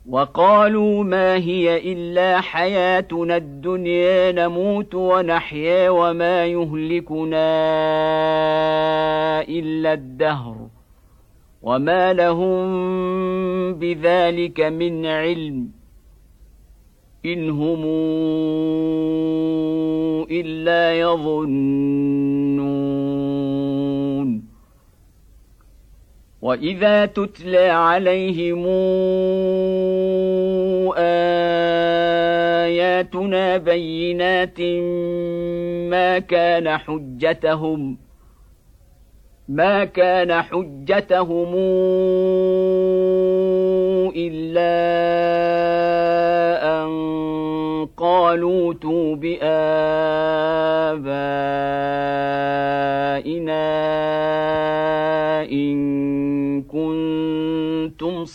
وقالوا ما هي إلا حياتنا الدنيا نموت ونحيا وما يهلكنا إلا الدهر وما لهم بذلك من علم إن هم إلا يظنون. وإذا تتلى عليهم آياتنا بينات ما كان حجتهم إلا أن قالوا ائتوا بآبائنا إن كنتم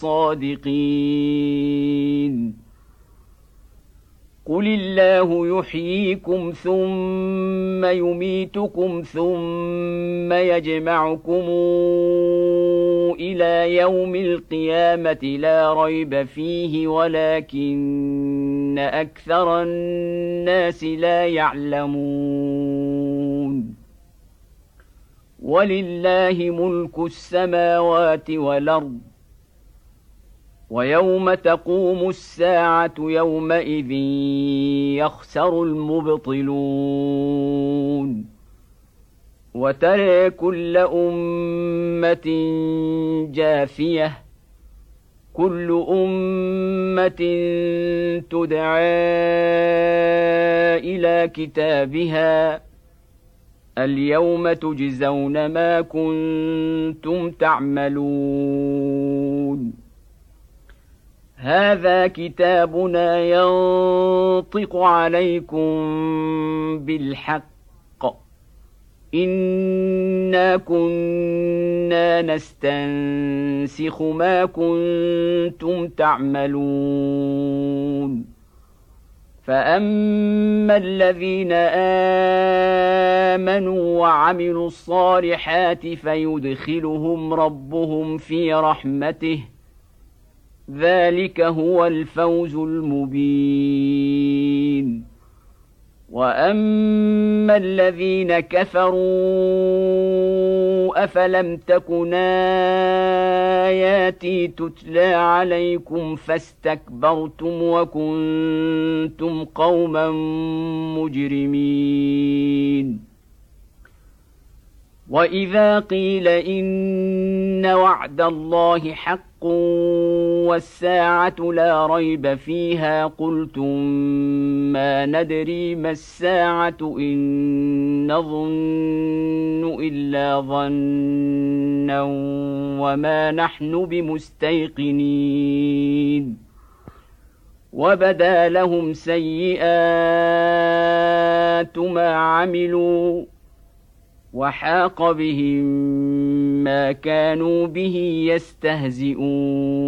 صادقين. قل الله يحييكم ثم يميتكم ثم يجمعكم إلى يوم القيامة لا ريب فيه ولكن أكثر الناس لا يعلمون. ولله ملك السماوات والأرض ويوم تقوم الساعة يومئذ يخسر المبطلون. وترى كل أمة جاثية كل أمة تدعى إلى كتابها اليوم تجزون ما كنتم تعملون. هذا كتابنا ينطق عليكم بالحق إنا كنا نستنسخ ما كنتم تعملون. فأما الذين آمنوا وعملوا الصالحات فيدخلهم ربهم في رحمته ذلك هو الفوز المبين. وأما الذين كفروا أفلم تكن آياتي تتلى عليكم فاستكبرتم وكنتم قوما مجرمين. وإذا قيل إن وعد الله حق والساعة لا ريب فيها قلتم ما ندري ما الساعة إن نظن إلا ظنا وما نحن بمستيقنين. وبدا لهم سيئات ما عملوا وحاق بهم ما كانوا به يستهزئون.